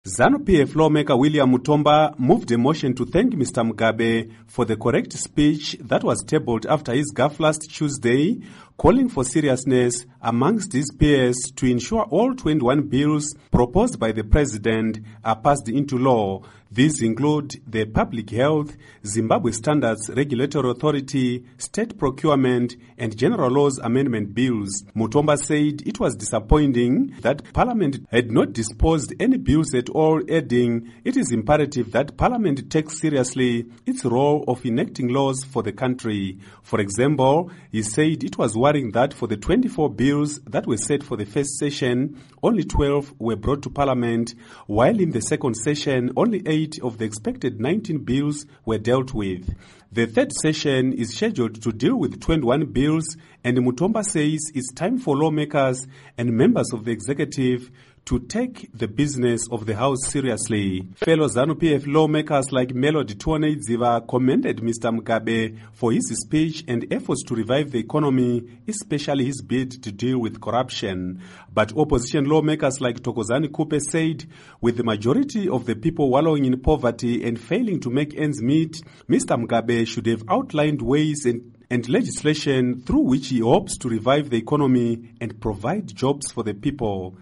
ZANU-PF lawmaker William Mutomba moved a motion to thank Mr. Mugabe for the correct speech that was tabled after his gaffe last Tuesday, calling for seriousness amongst his peers to ensure all 21 bills proposed by the president are passed into law. These include the Public Health, Zimbabwe Standards Regulatory Authority, State Procurement, and General Laws Amendment bills. Mutomba said it was disappointing that Parliament had not disposed any bills at all, adding it is imperative that Parliament takes seriously its role of enacting laws for the country. For example, he said it was worrying that for the 24 bills that were set for the first session, only 12 were brought to Parliament, while in the second session, only 8 of the expected 19 bills were dealt with. The third session is scheduled to deal with 21 bills, and Mutomba says it's time for lawmakers and members of the executive to take the business of the House seriously. Fellow ZANU-PF lawmakers like Melody Tuoneidziva commended Mr. Mugabe for his speech and efforts to revive the economy, especially his bid to deal with corruption. But opposition lawmakers like Thokozani Kupe said, with the majority of the people wallowing in poverty and failing to make ends meet, Mr. Mugabe should have outlined ways and legislation through which he hopes to revive the economy and provide jobs for the people.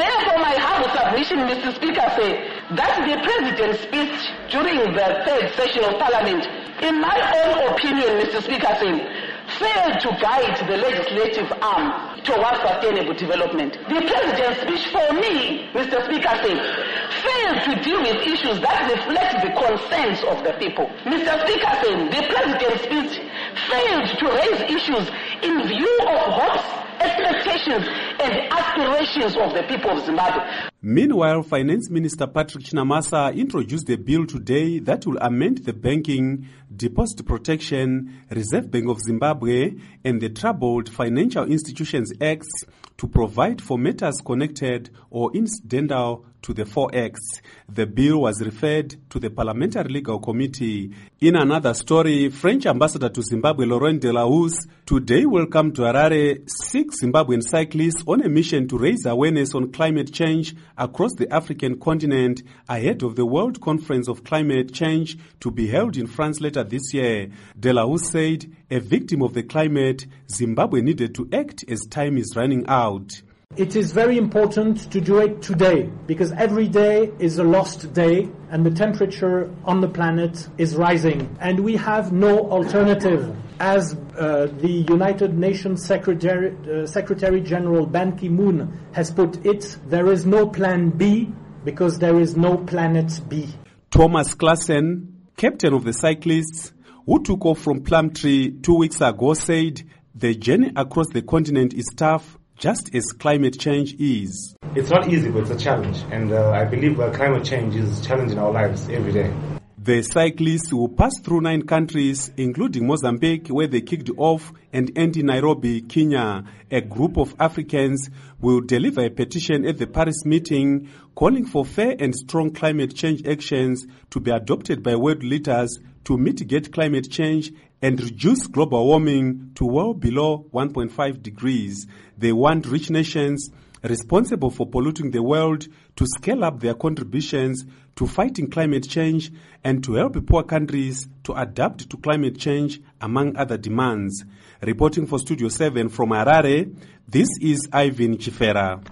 Mr. Speaker, say that the President's speech during the third session of Parliament, in my own opinion, Mr. Speaker, failed to guide the legislative arm towards sustainable development. The President's speech, for me, Mr. Speaker, failed to deal with issues that reflect the concerns of the people. Mr. Speaker, the President's speech failed to raise issues in view of hopes, expectations and aspirations of the people of Zimbabwe. Meanwhile, Finance Minister Patrick Chinamasa introduced a bill today that will amend the Banking, Deposit Protection, Reserve Bank of Zimbabwe and the Troubled Financial Institutions Acts to provide for matters connected or incidental to the 4 Acts. The bill was referred to the Parliamentary Legal Committee. In another story, French Ambassador to Zimbabwe Laurent Delahousse today welcomed to Harare 6 Zimbabwean cyclists on a mission to raise awareness on climate change across the African continent ahead of the World Conference of Climate Change to be held in France later this year. Delahousse said, a victim of the climate, Zimbabwe needed to act as time is running out. It is very important to do it today because every day is a lost day and the temperature on the planet is rising and we have no alternative. As the United Nations Secretary General Ban Ki-moon has put it, there is no plan B because there is no planet B. Thomas Klassen, captain of the cyclists who took off from Plumtree 2 weeks ago, said the journey across the continent is tough, just as climate change is. It's not easy, but it's a challenge. And I believe climate change is challenging our lives every day. The cyclists will pass through 9 countries, including Mozambique, where they kicked off, and end in Nairobi, Kenya. A group of Africans will deliver a petition at the Paris meeting calling for fair and strong climate change actions to be adopted by world leaders to mitigate climate change and reduce global warming to well below 1.5 degrees. They want rich nations responsible for polluting the world to scale up their contributions to fighting climate change and to help poor countries to adapt to climate change, among other demands. Reporting for Studio 7 from Harare, this is Ivan Chifera.